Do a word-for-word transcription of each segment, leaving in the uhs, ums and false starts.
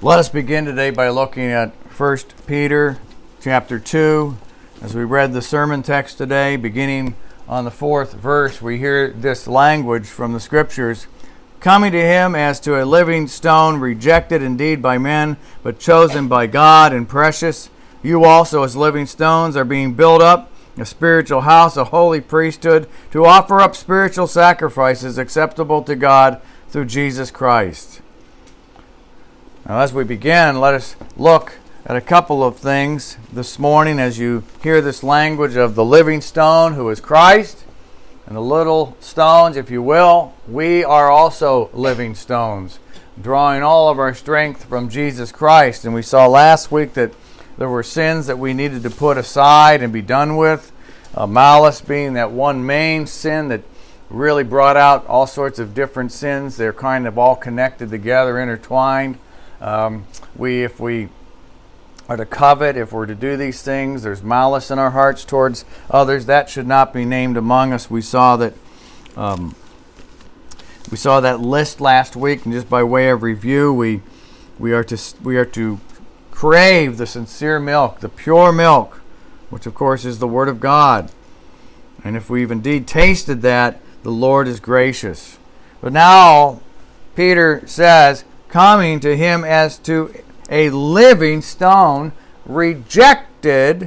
Let us begin today by looking at First Peter chapter two. As we read the sermon text today, beginning on the fourth verse, we hear this language from the Scriptures. Coming to him as to a living stone, rejected indeed by men, but chosen by God and precious. You also as living stones are being built up, a spiritual house, a holy priesthood, to offer up spiritual sacrifices acceptable to God through Jesus Christ. Now, as we begin, let us look at a couple of things this morning as you hear this language of the living stone, who is Christ, and the little stones, if you will. We are also living stones, drawing all of our strength from Jesus Christ. And we saw last week that there were sins that we needed to put aside and be done with, uh, malice being that one main sin that really brought out all sorts of different sins. They're kind of all connected together, intertwined. Um, we, if we are to covet, if we're to do these things, there's malice in our hearts towards others. That should not be named among us. We saw that um, we saw that list last week, and just by way of review, we we are to we are to crave the sincere milk, the pure milk, which of course is the Word of God. And if we've indeed tasted that, the Lord is gracious. But now Peter says, coming to him as to a living stone, rejected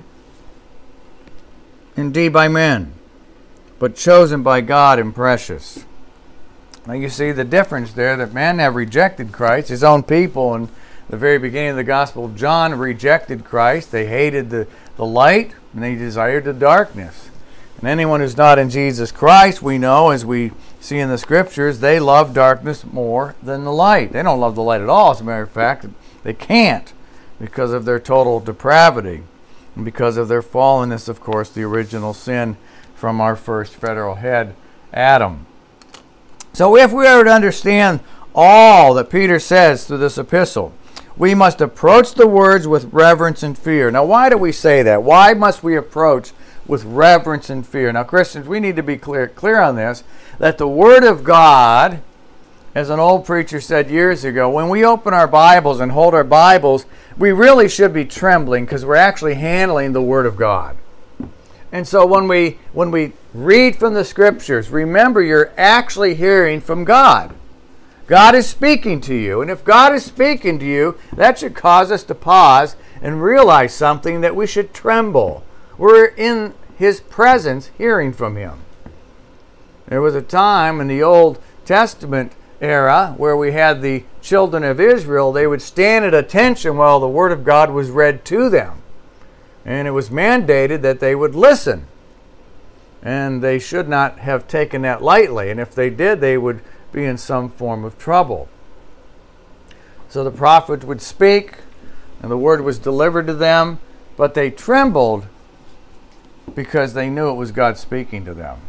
indeed by men, but chosen by God and precious. Now you see the difference there, that men have rejected Christ. His own people in the very beginning of the Gospel of John rejected Christ. They hated the, the light, and they desired the darkness. And anyone who's not in Jesus Christ, we know, as we see in the Scriptures, they love darkness more than the light. They don't love the light at all, as a matter of fact. They can't, because of their total depravity, and because of their fallenness, of course, the original sin from our first federal head, Adam. So if we are to understand all that Peter says through this epistle, we must approach the words with reverence and fear. Now, why do we say that? Why must we approach with reverence and fear? Now, Christians, we need to be clear, clear on this, that the Word of God, as an old preacher said years ago, when we open our Bibles and hold our Bibles, we really should be trembling because we're actually handling the Word of God. And so when we when we read from the Scriptures, remember you're actually hearing from God. God is speaking to you. And if God is speaking to you, that should cause us to pause and realize something, that we should tremble. We're in His presence hearing from Him. There was a time in the Old Testament era where we had the children of Israel. They would stand at attention while the Word of God was read to them. And it was mandated that they would listen. And they should not have taken that lightly. And if they did, they would be in some form of trouble. So the prophet would speak, and the word was delivered to them, but they trembled because they knew it was God speaking to them.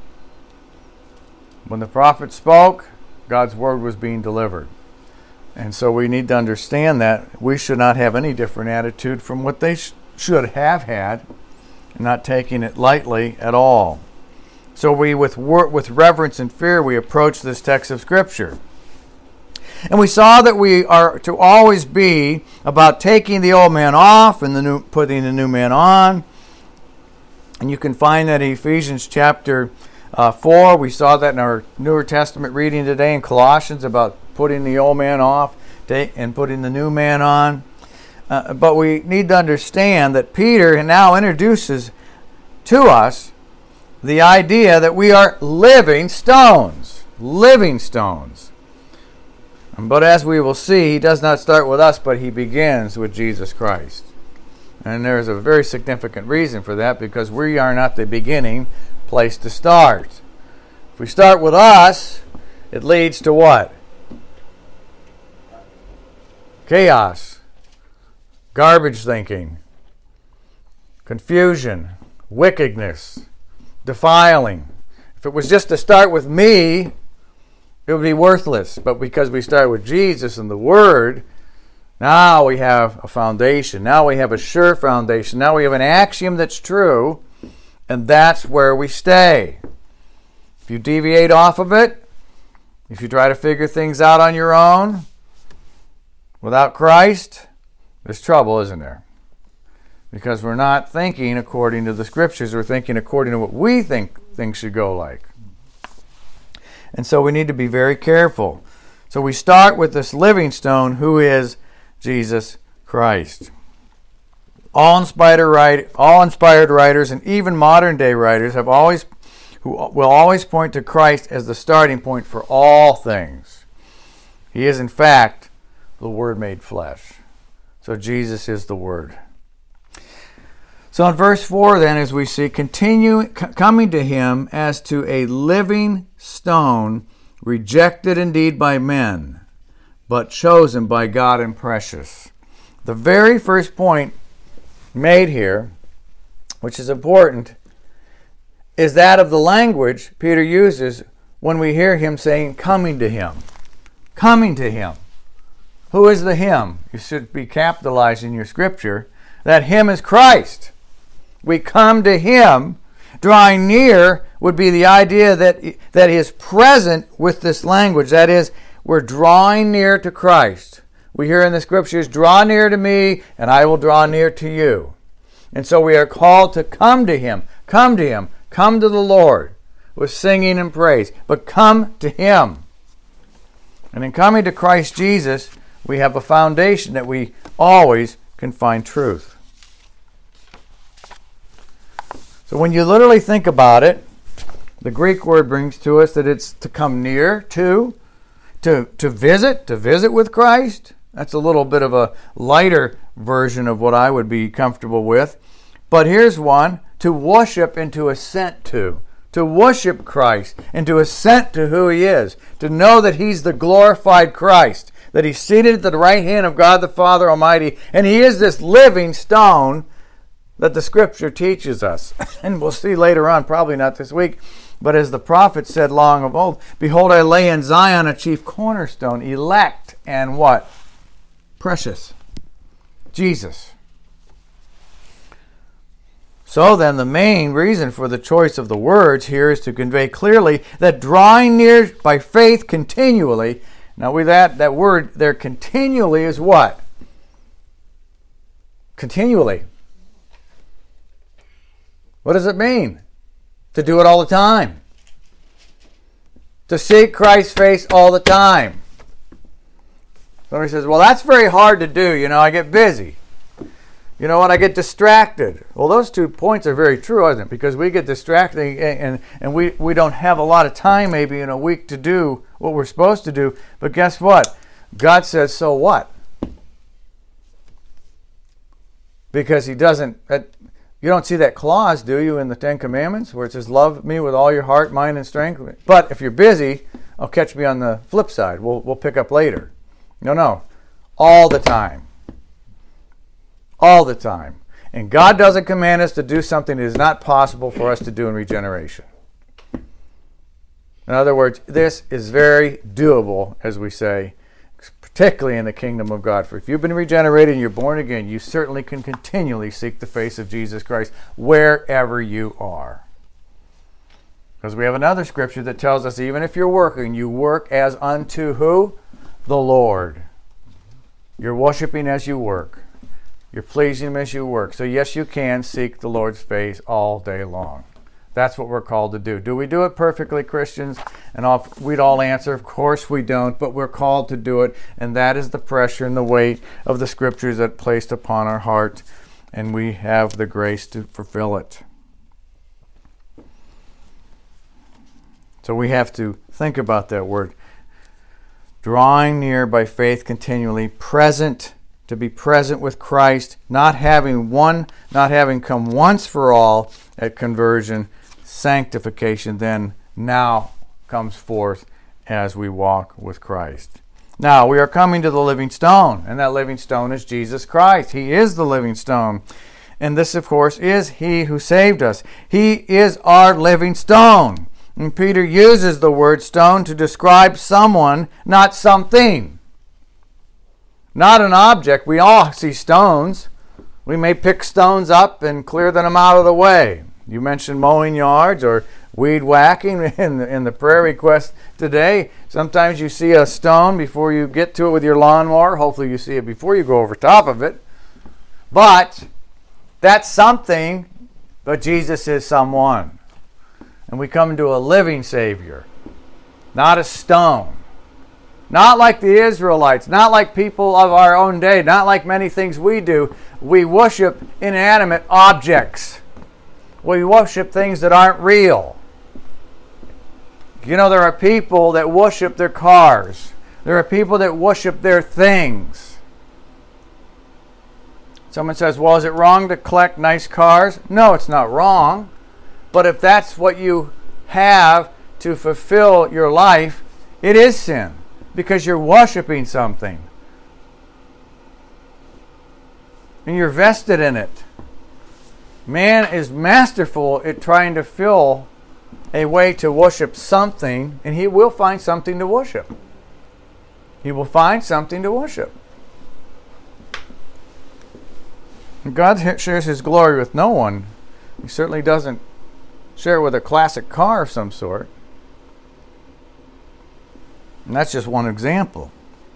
When the prophet spoke, God's word was being delivered. And so we need to understand that we should not have any different attitude from what they sh- should have had, and not taking it lightly at all. So we, with wor- with reverence and fear, we approach this text of Scripture. And we saw that we are to always be about taking the old man off and the new, putting the new man on. And you can find that in Ephesians chapter uh, four. We saw that in our Newer Testament reading today in Colossians about putting the old man off and putting the new man on. Uh, but we need to understand that Peter now introduces to us the idea that we are living stones. Living stones. But as we will see, he does not start with us, but he begins with Jesus Christ. And there's a very significant reason for that, because we are not the beginning place to start. If we start with us, it leads to what? Chaos. Garbage thinking. Confusion. Wickedness. Defiling. If it was just to start with me, it would be worthless. But because we start with Jesus and the Word, now we have a foundation. Now we have a sure foundation. Now we have an axiom that's true, and that's where we stay. If you deviate off of it, if you try to figure things out on your own, Without Christ, there's trouble, isn't there? Because we're not thinking according to the Scriptures. We're thinking according to what we think things should go like. And so we need to be very careful. So we start with this living stone, who is Jesus Christ. All inspired, all inspired writers and even modern day writers have always, who will always point to Christ as the starting point for all things. He is, in fact, the Word made flesh. So Jesus is the Word. So in verse four, then, as we see, continue c- coming to him as to a living stone, rejected indeed by men, but chosen by God and precious. The very first point made here, which is important, is that of the language Peter uses when we hear him saying, coming to him. Coming to him. Who is the him? You should be capitalized in your scripture. That him is Christ. We come to him. Drawing near would be the idea that, that he is present with this language. That is, we're drawing near to Christ. We hear in the scriptures, draw near to me, and I will draw near to you. And so we are called to come to him. Come to him. Come to the Lord with singing and praise. But come to him. And in coming to Christ Jesus, we have a foundation that we always can find truth. So when you literally think about it, the Greek word brings to us that it's to come near to, to, to visit, to visit with Christ. That's a little bit of a lighter version of what I would be comfortable with. But here's one, to worship and to assent to. To worship Christ and to assent to who he is. To know that he's the glorified Christ. That he's seated at the right hand of God the Father Almighty. And he is this living stone that the Scripture teaches us. And we'll see later on, probably not this week, but as the prophet said long of old, behold, I lay in Zion a chief cornerstone, elect and what? Precious. Jesus. So then the main reason for the choice of the words here is to convey clearly that drawing near by faith continually. Now with that, that word there, continually, is what? Continually. What does it mean? To do it all the time. To seek Christ's face all the time. Somebody says, well, that's very hard to do. You know, I get busy. You know what? I get distracted. Well, those two points are very true, isn't it? Because we get distracted and, and, and we, we don't have a lot of time maybe in a week to do what we're supposed to do. But guess what? God says, so what? Because he doesn't... That, You don't see that clause, do you, in the Ten Commandments where it says, love me with all your heart, mind, and strength? But if you're busy, I'll catch me on the flip side. We'll, we'll pick up later. No, no. All the time. All the time. And God doesn't command us to do something that is not possible for us to do in regeneration. In other words, this is very doable, as we say, particularly in the kingdom of God. For if you've been regenerated and you're born again, you certainly can continually seek the face of Jesus Christ wherever you are. Because we have another scripture that tells us even if you're working, you work as unto who? The Lord. You're worshiping as you work. You're pleasing him as you work. So yes, you can seek the Lord's face all day long. That's what we're called to do. Do we do it perfectly, Christians? And all, we'd all answer, of course we don't, but we're called to do it. And that is the pressure and the weight of the scriptures that placed upon our heart. And we have the grace to fulfill it. So we have to think about that word. Drawing near by faith continually, present, to be present with Christ, not having one, not having come once for all at conversion, sanctification then now comes forth as we walk with Christ. Now we are coming to the living stone, and that living stone is Jesus Christ. He is the living stone. And this, of course, is he who saved us. He is our living stone. And Peter uses the word stone to describe someone, not something. Not an object. We all see stones. We may pick stones up and clear them out of the way. You mentioned mowing yards or weed whacking in the, in the prayer request today. Sometimes you see a stone before you get to it with your lawnmower. Hopefully you see it before you go over top of it. But that's something, but Jesus is someone. And we come to a living Savior, not a stone. Not like the Israelites, not like people of our own day, not like many things we do. We worship inanimate objects. We worship things that aren't real. You know, there are people that worship their cars. There are people that worship their things. Someone says, well, is it wrong to collect nice cars? No, it's not wrong. But if that's what you have to fulfill your life, it is sin. Because you're worshiping something. And you're vested in it. Man is masterful at trying to fill a way to worship something, and he will find something to worship. He will find something to worship. And God shares his glory with no one. He certainly doesn't share it with a classic car of some sort. And that's just one example.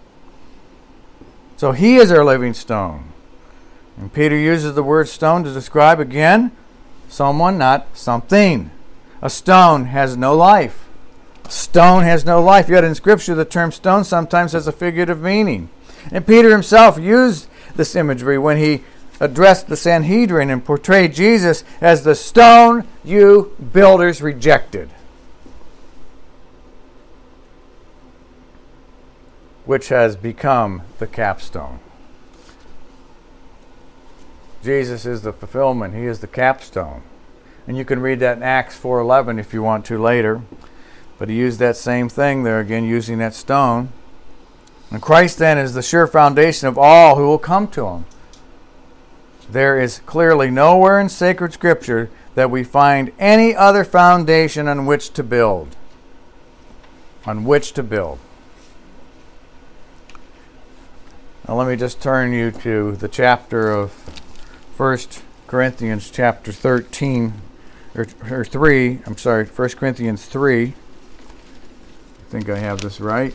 So he is our living stone. And Peter uses the word stone to describe, again, someone, not something. A stone has no life. A stone has no life. Yet in Scripture, the term stone sometimes has a figurative meaning. And Peter himself used this imagery when he addressed the Sanhedrin and portrayed Jesus as the stone you builders rejected, which has become the capstone. Jesus is the fulfillment. He is the capstone. And you can read that in Acts four eleven if you want to later. But he used that same thing there again, using that stone. And Christ then is the sure foundation of all who will come to him. There is clearly nowhere in sacred Scripture that we find any other foundation on which to build. On which to build. Now let me just turn you to the chapter of First Corinthians chapter thirteen, or, or three, I'm sorry, First Corinthians three. I think I have this right.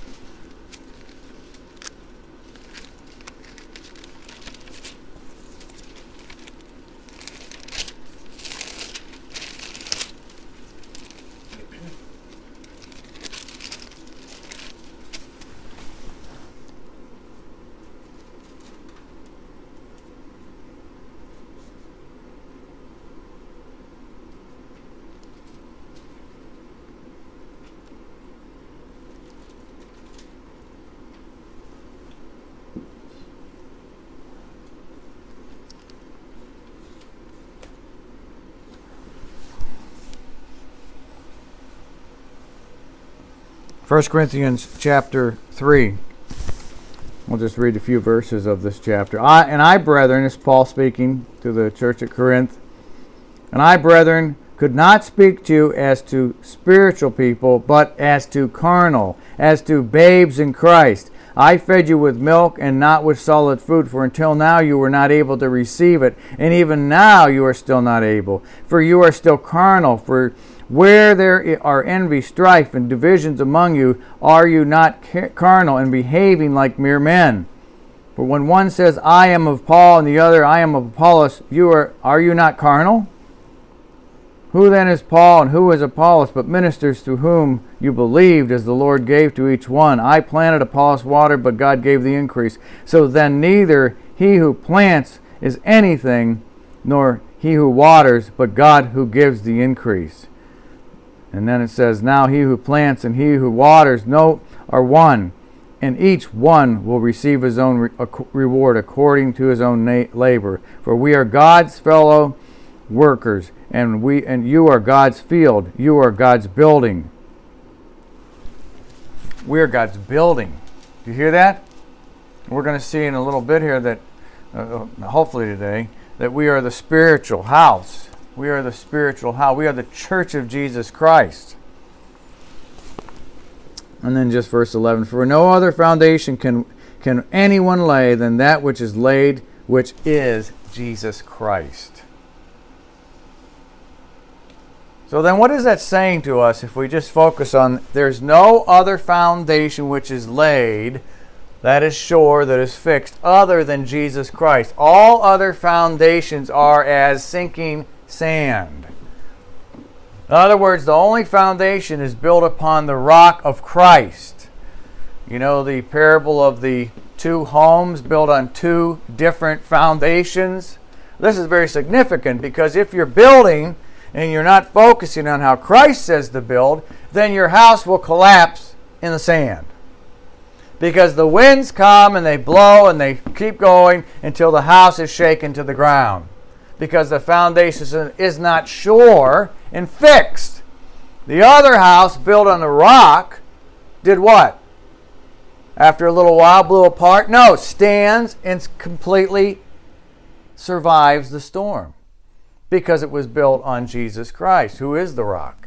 First Corinthians chapter three. We'll just read a few verses of this chapter. I, and I, brethren, this is Paul speaking to the church at Corinth, and I, brethren, could not speak to you as to spiritual people, but as to carnal, as to babes in Christ. I fed you with milk and not with solid food, for until now you were not able to receive it, and even now you are still not able. For you are still carnal, for where there are envy, strife, and divisions among you, are you not carnal and behaving like mere men? For when one says, I am of Paul, and the other, I am of Apollos, you are, are you not carnal? Who then is Paul, and who is Apollos, but ministers through whom you believed, as the Lord gave to each one? I planted, Apollos watered, but God gave the increase. So then neither he who plants is anything, nor he who waters, but God who gives the increase. And then it says, now he who plants and he who waters no, are one, and each one will receive his own re- reward according to his own na- labor. For we are God's fellow workers, and we and you are God's field, you are God's building. We are God's building. Do you hear that? We're going to see in a little bit here that, uh, hopefully today, that we are the spiritual house. We are the spiritual house. We are the church of Jesus Christ. And then just verse eleven. For no other foundation can, can anyone lay than that which is laid, which is Jesus Christ. So then what is that saying to us if we just focus on there's no other foundation which is laid that is sure, that is fixed, other than Jesus Christ? All other foundations are as sinking sand. In other words, the only foundation is built upon the rock of Christ. You know the parable of the two homes built on two different foundations? This is very significant because if you're building and you're not focusing on how Christ says to build, then your house will collapse in the sand. Because the winds come and they blow and they keep going until the house is shaken to the ground. Because the foundation is not sure and fixed. The other house built on the rock did what? After a little while blew apart? No, stands and completely survives the storm. Because it was built on Jesus Christ, who is the rock.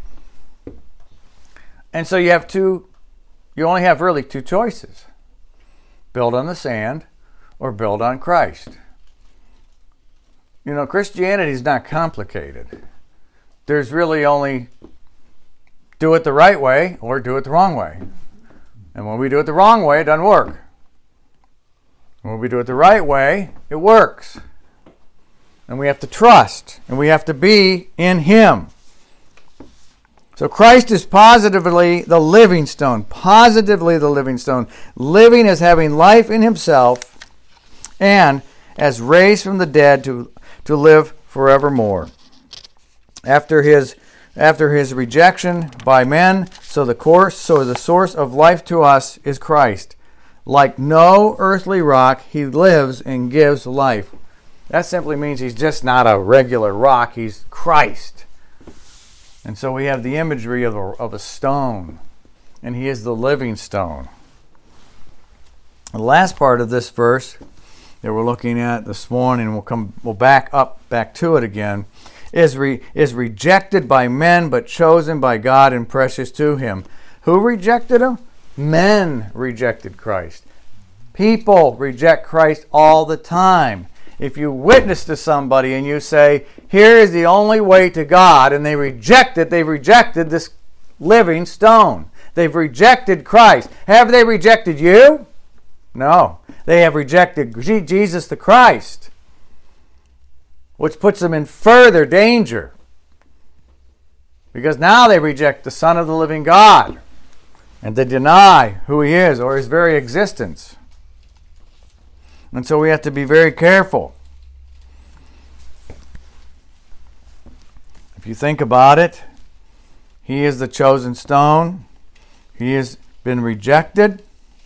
And so you have two, you only have really two choices. Build on the sand or build on Christ. You know, Christianity is not complicated. There's really only do it the right way or do it the wrong way. And when we do it the wrong way, it doesn't work. When we do it the right way, it works. And we have to trust, and we have to be in Him. So Christ is positively the living stone, positively the living stone, living as having life in Himself, and as raised from the dead to, to live forevermore. After his after his rejection by men, so the course, so the source of life to us is Christ. Like no earthly rock, He lives and gives life. That simply means He's just not a regular rock. He's Christ. And so we have the imagery of a, of a stone. And He is the living stone. The last part of this verse that we're looking at this morning, we'll come we'll back up back to it again, is, re, is rejected by men but chosen by God and precious to Him. Who rejected Him? Men rejected Christ. People reject Christ all the time. If you witness to somebody and you say, here is the only way to God, and they reject it, they've rejected this living stone. They've rejected Christ. Have they rejected you? No. They have rejected Jesus the Christ, which puts them in further danger. Because now they reject the Son of the living God, and they deny who He is or His very existence. And so we have to be very careful. If you think about it, He is the chosen stone. He has been rejected.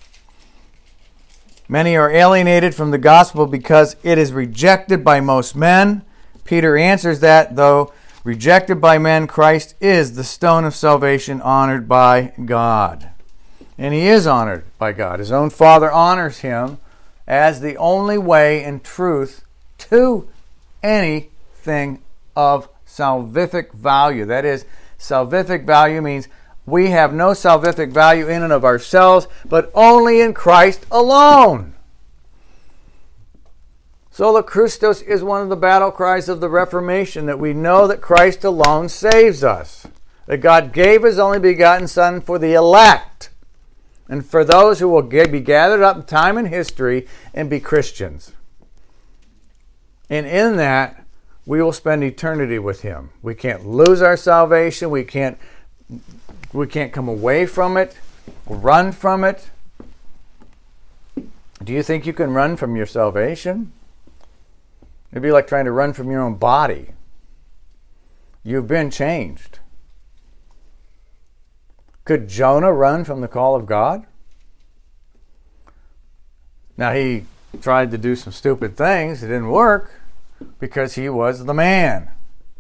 Many are alienated from the gospel because it is rejected by most men. Peter answers that, though rejected by men, Christ is the stone of salvation, honored by God. And He is honored by God. His own Father honors Him as the only way and truth to anything of salvific value. That is, salvific value means we have no salvific value in and of ourselves, but only in Christ alone. Sola Christus is one of the battle cries of the Reformation, that we know that Christ alone saves us, that God gave His only begotten Son for the elect, and for those who will be gathered up in time and history and be Christians. And in that, we will spend eternity with Him. We can't lose our salvation. We can't, we can't come away from it, run from it. Do you think you can run from your salvation? It'd be like trying to run from your own body. You've been changed. Could Jonah run from the call of God? Now, he tried to do some stupid things. It didn't work because he was the man.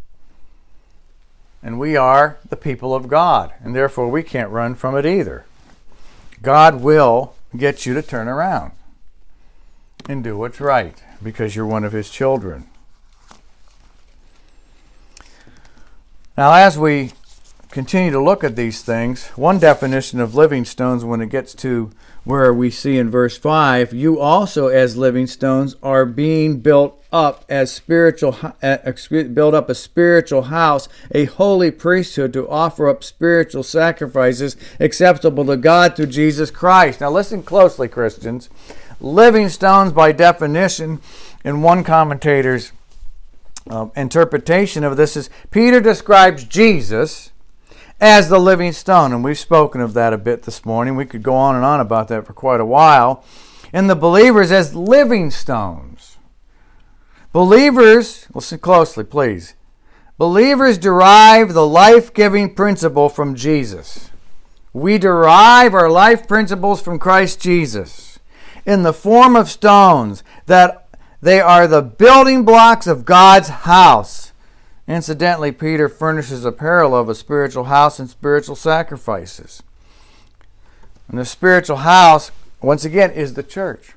And we are the people of God, and therefore we can't run from it either. God will get you to turn around and do what's right because you're one of His children. Now, as we continue to look at these things, one definition of living stones when it gets to where we see in verse five, you also as living stones are being built up as spiritual, uh, build up a spiritual house, a holy priesthood to offer up spiritual sacrifices acceptable to God through Jesus Christ. Now listen closely, Christians. Living stones by definition, in one commentator's uh, interpretation of this is, Peter describes Jesus as the living stone, and we've spoken of that a bit this morning. We could go on and on about that for quite a while. And the believers as living stones. Believers, listen closely, please. Believers derive the life-giving principle from Jesus. We derive our life principles from Christ Jesus in the form of stones, that they are the building blocks of God's house. Incidentally, Peter furnishes a parallel of a spiritual house and spiritual sacrifices. And the spiritual house, once again, is the church.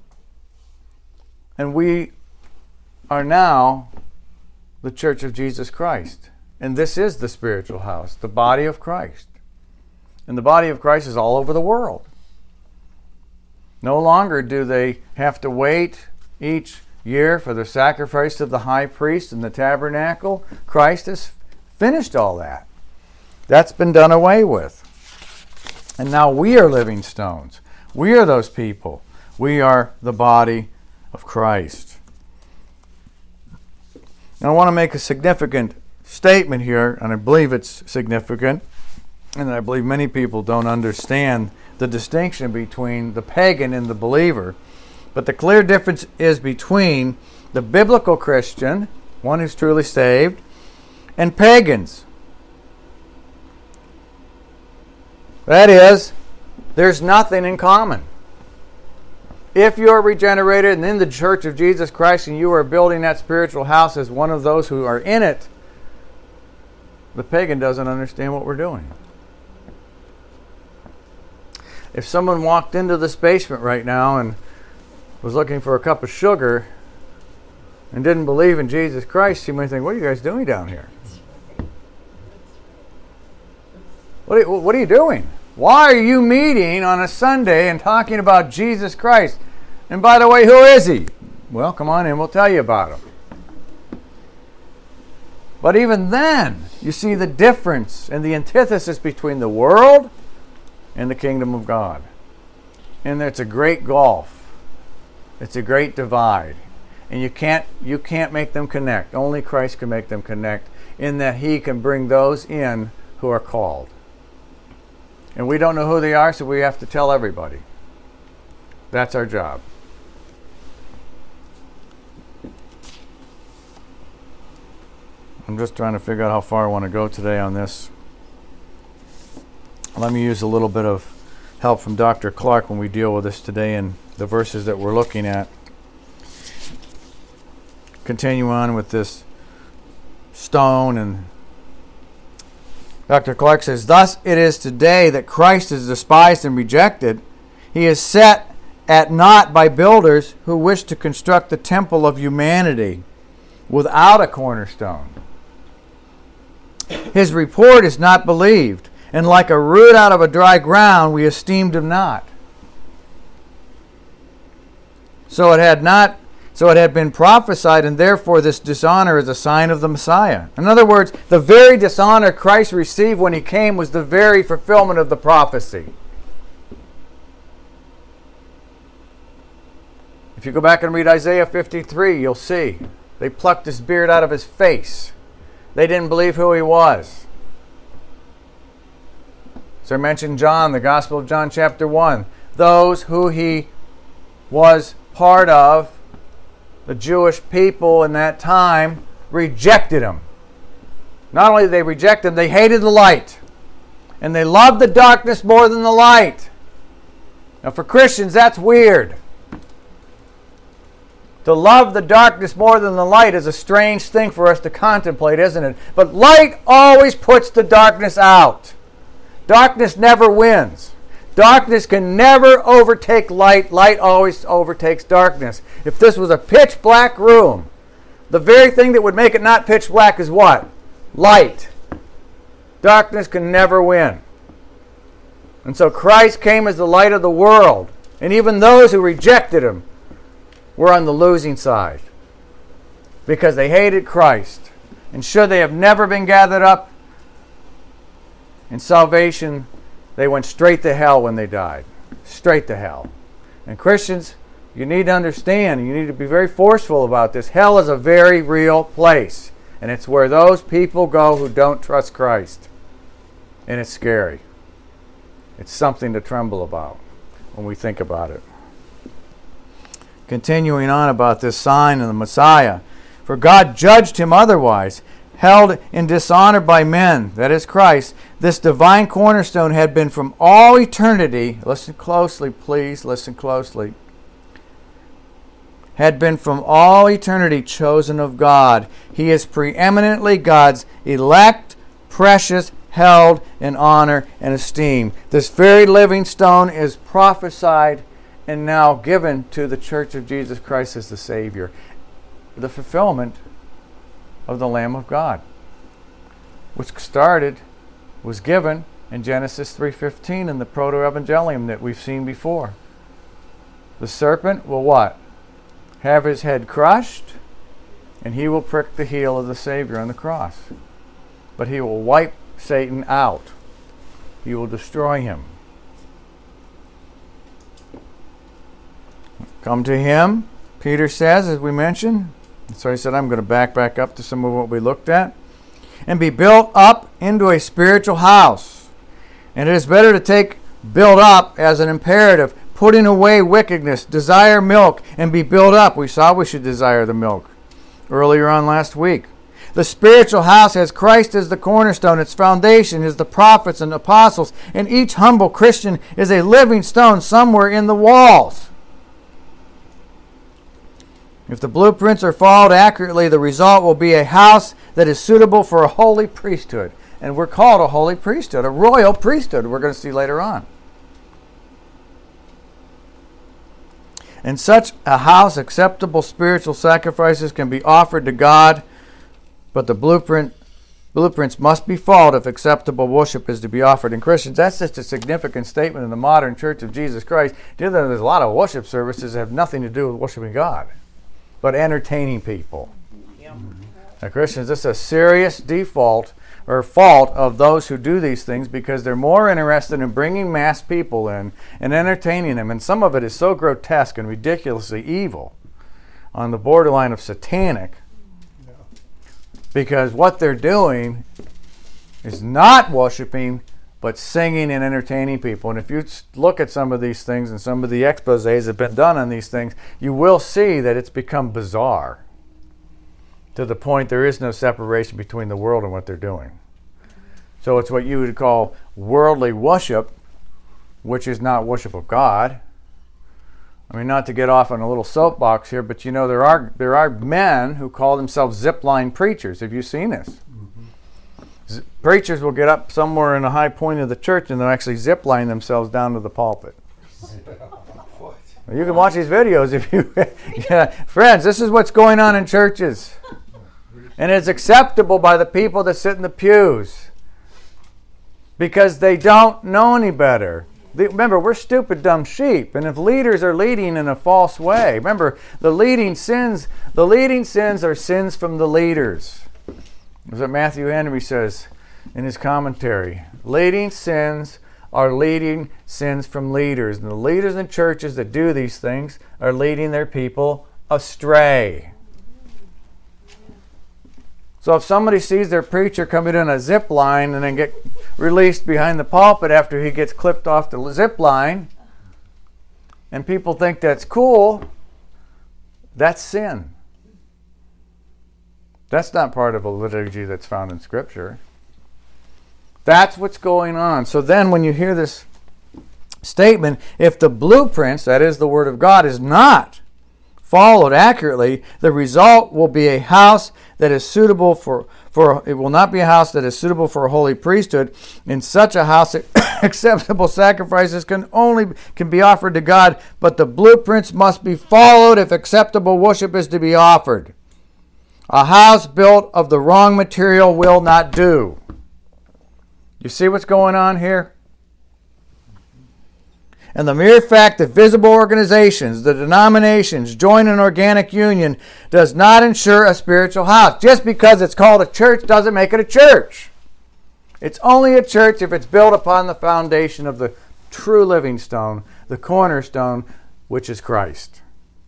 And we are now the church of Jesus Christ. And this is the spiritual house, the body of Christ. And the body of Christ is all over the world. No longer do they have to wait each year for the sacrifice of the high priest in the tabernacle. Christ has finished all that. That's been done away with. And now we are living stones. We are those people. We are the body of Christ. Now I want to make a significant statement here, and I believe it's significant, and I believe many people don't understand the distinction between the pagan and the believer. But the clear difference is between the biblical Christian, one who's truly saved, and pagans. That is, there's nothing in common. If you are regenerated and in the church of Jesus Christ and you are building that spiritual house as one of those who are in it, the pagan doesn't understand what we're doing. If someone walked into this basement right now and was looking for a cup of sugar and didn't believe in Jesus Christ, you might think, what are you guys doing down here? What are you, what are you doing? Why are you meeting on a Sunday and talking about Jesus Christ? And by the way, who is he? Well, come on in, we'll tell you about him. But even then, you see the difference and the antithesis between the world and the kingdom of God. And it's a great gulf. It's a great divide. And you can't you can't make them connect. Only Christ can make them connect, in that he can bring those in who are called. And we don't know who they are, so we have to tell everybody. That's our job. I'm just trying to figure out how far I want to go today on this. Let me use a little bit of help from Doctor Clark when we deal with this today in the verses that we're looking at. Continue on with this stone, and Doctor Clark says, thus it is today that Christ is despised and rejected. He is set at naught by builders who wish to construct the temple of humanity without a cornerstone. His report is not believed, and like a root out of a dry ground, we esteemed him not. So it had not, so it had been prophesied, and therefore this dishonor is a sign of the Messiah. In other words, the very dishonor Christ received when he came was the very fulfillment of the prophecy. If you go back and read Isaiah fifty-three, you'll see they plucked his beard out of his face. They didn't believe who he was. So I mentioned John, the Gospel of John chapter one. Those who he was part of, the Jewish people in that time, rejected him. Not only did they reject him, they hated the light. And they loved the darkness more than the light. Now for Christians, that's weird. To love the darkness more than the light is a strange thing for us to contemplate, isn't it? But light always puts the darkness out. Darkness never wins. Darkness can never overtake light. Light always overtakes darkness. If this was a pitch black room, the very thing that would make it not pitch black is what? Light. Darkness can never win. And so Christ came as the light of the world. And even those who rejected him were on the losing side because they hated Christ. And should they have never been gathered up in salvation, they went straight to hell when they died. Straight to hell. And Christians, you need to understand, you need to be very forceful about this. Hell is a very real place. And it's where those people go who don't trust Christ. And it's scary. It's something to tremble about when we think about it. Continuing on about this sign of the Messiah. For God judged him otherwise, held in dishonor by men, that is Christ. This divine cornerstone had been from all eternity, listen closely, please, listen closely, had been from all eternity chosen of God. He is preeminently God's elect, precious, held in honor and esteem. This very living stone is prophesied and now given to the Church of Jesus Christ as the Savior. The fulfillment of the Lamb of God, which started, was given in Genesis three fifteen in the Proto-Evangelium that we've seen before. The serpent will what? Have his head crushed, and he will prick the heel of the Savior on the cross. But he will wipe Satan out. He will destroy him. Come to him, Peter says, as we mentioned. So he said, I'm going to back back up to some of what we looked at. And be built up into a spiritual house. And it is better to take build up as an imperative, putting away wickedness, desire milk, and be built up. We saw we should desire the milk earlier on last week. The spiritual house has Christ as the cornerstone. Its foundation is the prophets and apostles. And each humble Christian is a living stone somewhere in the walls. If the blueprints are followed accurately, the result will be a house that is suitable for a holy priesthood. And we're called a holy priesthood, a royal priesthood, we're going to see later on. In such a house, acceptable spiritual sacrifices can be offered to God, but the blueprint blueprints must be followed if acceptable worship is to be offered in Christians. That's just a significant statement in the modern Church of Jesus Christ. There's a lot of worship services that have nothing to do with worshiping God, but entertaining people. Yep. Now, Christians, this is a serious default or fault of those who do these things because they're more interested in bringing mass people in and entertaining them. And some of it is so grotesque and ridiculously evil on the borderline of satanic because what they're doing is not worshiping but singing and entertaining people. And if you look at some of these things and some of the exposés that have been done on these things, you will see that it's become bizarre to the point there is no separation between the world and what they're doing. So it's what you would call worldly worship, which is not worship of God. I mean, not to get off on a little soapbox here, but you know there are there are men who call themselves zipline preachers. Have you seen this? Mm-hmm. Z- preachers will get up somewhere in a high point of the church and they'll actually zipline themselves down to the pulpit. You can watch these videos if you... yeah. Friends, this is what's going on in churches. And it's acceptable by the people that sit in the pews because they don't know any better. They, remember, we're stupid, dumb sheep. And if leaders are leading in a false way, remember, the leading sins, the leading sins are sins from the leaders. That's what Matthew Henry says in his commentary. Leading sins are leading sins from leaders. And the leaders in churches that do these things are leading their people astray. So if somebody sees their preacher coming in a zip line and then get released behind the pulpit after he gets clipped off the zip line, and people think that's cool, that's sin. That's not part of a liturgy that's found in Scripture. That's what's going on. So then when you hear this statement, if the blueprints, that is the Word of God, is not followed accurately, the result will be a house that is suitable for, for it will not be a house that is suitable for a holy priesthood. In such a house, acceptable sacrifices can only can be offered to God, but the blueprints must be followed if acceptable worship is to be offered. A house built of the wrong material will not do. You see what's going on here? And the mere fact that visible organizations, the denominations, join an organic union does not ensure a spiritual house. Just because it's called a church doesn't make it a church. It's only a church if it's built upon the foundation of the true living stone, the cornerstone, which is Christ.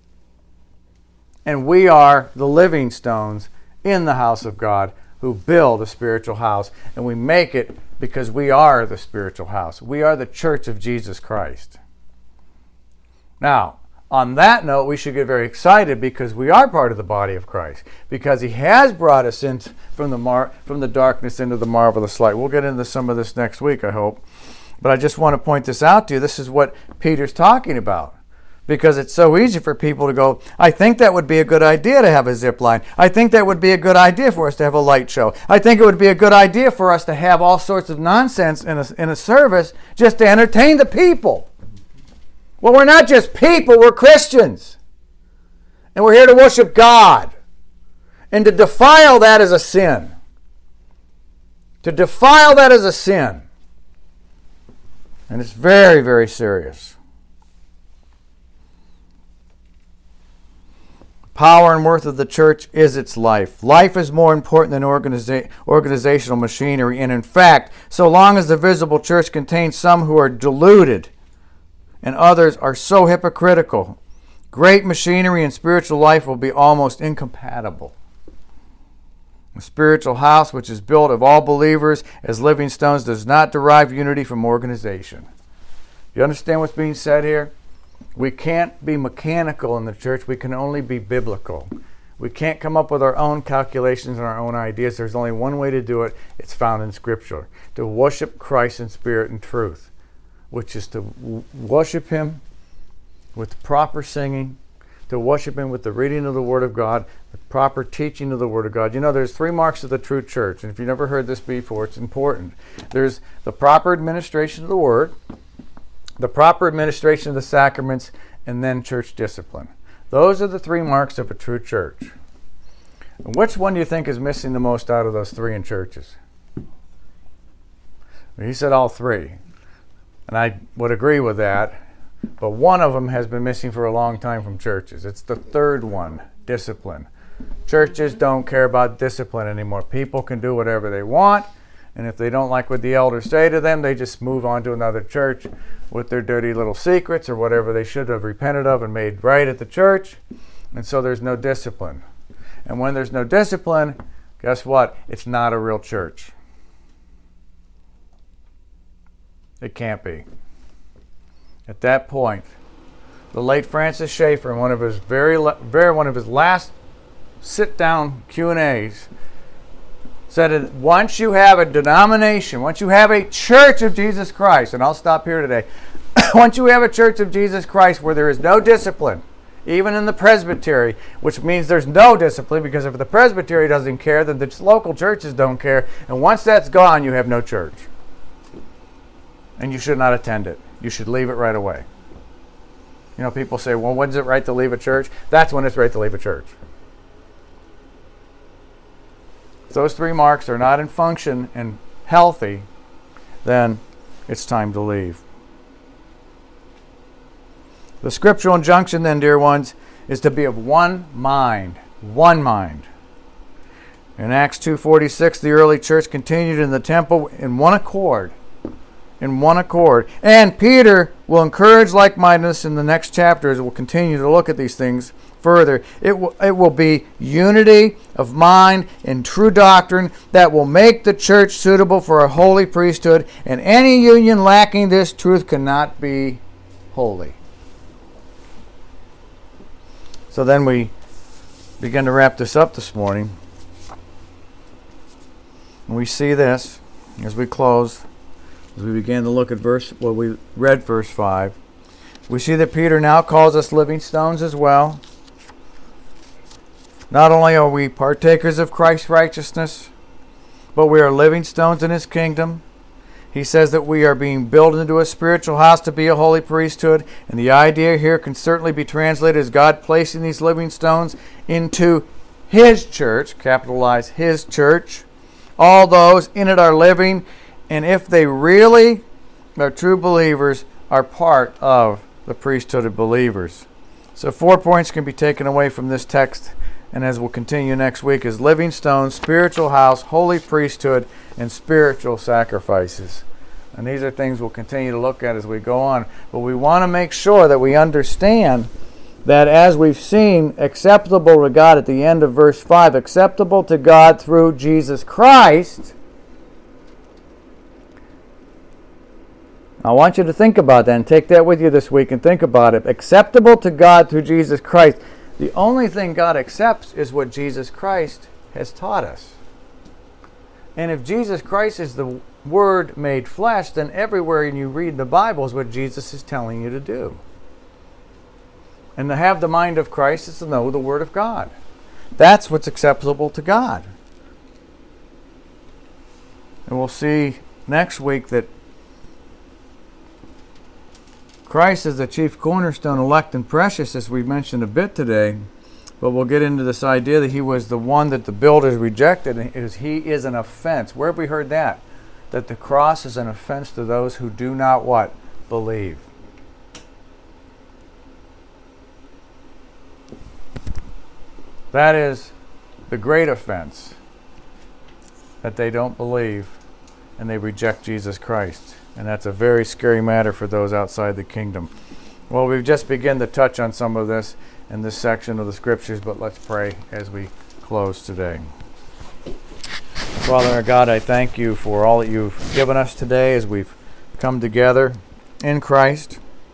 And we are the living stones in the house of God who build a spiritual house. And we make it because we are the spiritual house. We are the church of Jesus Christ. Now, on that note, we should get very excited because we are part of the body of Christ. Because He has brought us in from the mar- from the darkness into the marvelous light. We'll get into some of this next week, I hope. But I just want to point this out to you. This is what Peter's talking about. Because it's so easy for people to go, I think that would be a good idea to have a zip line. I think that would be a good idea for us to have a light show. I think it would be a good idea for us to have all sorts of nonsense in a, in a service just to entertain the people. Well, we're not just people, we're Christians. And we're here to worship God. And to defile that is a sin. To defile that is a sin. And it's very, very serious. Power and worth of the church is its life. Life is more important than organiza- organizational machinery. And in fact, so long as the visible church contains some who are deluded and others are so hypocritical, great machinery and spiritual life will be almost incompatible. A spiritual house which is built of all believers as living stones does not derive unity from organization. You understand what's being said here? We can't be mechanical in the church. We can only be biblical. We can't come up with our own calculations and our own ideas. There's only one way to do it. It's found in Scripture. To worship Christ in spirit and truth, which is to w- worship Him with proper singing, to worship Him with the reading of the Word of God, the proper teaching of the Word of God. You know, there's three marks of the true church. And if you've never heard this before, it's important. There's the proper administration of the Word, the proper administration of the sacraments, and then church discipline. Those are the three marks of a true church. And which one do you think is missing the most out of those three in churches? Well, he said all three. And I would agree with that. But one of them has been missing for a long time from churches. It's the third one, discipline. Churches don't care about discipline anymore. People can do whatever they want. And if they don't like what the elders say to them, they just move on to another church with their dirty little secrets or whatever they should have repented of and made right at the church. And so there's no discipline. And when there's no discipline, guess what? It's not a real church. It can't be. At that point, the late Francis Schaeffer, in one of his very, very one of his last sit-down Q and A's, said that once you have a denomination, once you have a church of Jesus Christ, and I'll stop here today, once you have a church of Jesus Christ where there is no discipline, even in the presbytery, which means there's no discipline, because if the presbytery doesn't care, then the local churches don't care, and once that's gone, you have no church. And you should not attend it. You should leave it right away. You know, people say, well, when's it right to leave a church? That's when it's right to leave a church. If those three marks are not in function and healthy, then it's time to leave. The scriptural injunction then, dear ones, is to be of one mind. One mind. In Acts two forty-six, the early church continued in the temple in one accord. In one accord. And Peter will encourage like-mindedness in the next chapters. We'll continue to look at these things further. It will, it will be unity of mind in true doctrine that will make the church suitable for a holy priesthood, and any union lacking this truth cannot be holy. So then we begin to wrap this up this morning. And we see this as we close, as we began to look at verse, well, we read verse five. We see that Peter now calls us living stones as well. Not only are we partakers of Christ's righteousness, but we are living stones in His kingdom. He says that we are being built into a spiritual house to be a holy priesthood. And the idea here can certainly be translated as God placing these living stones into His church, capitalize His church. All those in it are living and if they really are true believers, are part of the priesthood of believers. So four points can be taken away from this text, and as we'll continue next week, is living stones, spiritual house, holy priesthood, and spiritual sacrifices. And these are things we'll continue to look at as we go on. But we want to make sure that we understand that, as we've seen, acceptable to God at the end of verse five, acceptable to God through Jesus Christ. I want you to think about that and take that with you this week and think about it. Acceptable to God through Jesus Christ. The only thing God accepts is what Jesus Christ has taught us. And if Jesus Christ is the Word made flesh, then everywhere you read the Bible is what Jesus is telling you to do. And to have the mind of Christ is to know the Word of God. That's what's acceptable to God. And we'll see next week that Christ is the chief cornerstone, elect and precious, as we mentioned a bit today. But we'll get into this idea that he was the one that the builders rejected, and is he is an offense. Where have we heard that? That the cross is an offense to those who do not what? Believe. That is the great offense, that they don't believe and they reject Jesus Christ. And that's a very scary matter for those outside the kingdom. Well, we've just begun to touch on some of this in this section of the Scriptures, but let's pray as we close today. Father our God, I thank you for all that you've given us today as we've come together in Christ.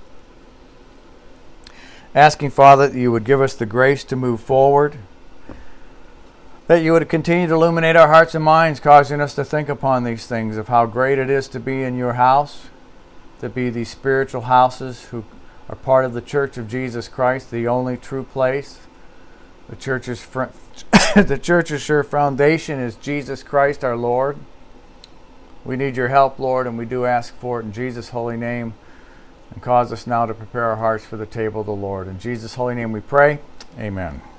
Asking, Father, that you would give us the grace to move forward, that you would continue to illuminate our hearts and minds, causing us to think upon these things of how great it is to be in your house, to be these spiritual houses who are part of the Church of Jesus Christ, the only true place. The church's fr- the church's sure foundation is Jesus Christ our Lord. We need your help, Lord, and we do ask for it in Jesus' holy name. And cause us now to prepare our hearts for the table of the Lord. In Jesus' holy name we pray. Amen.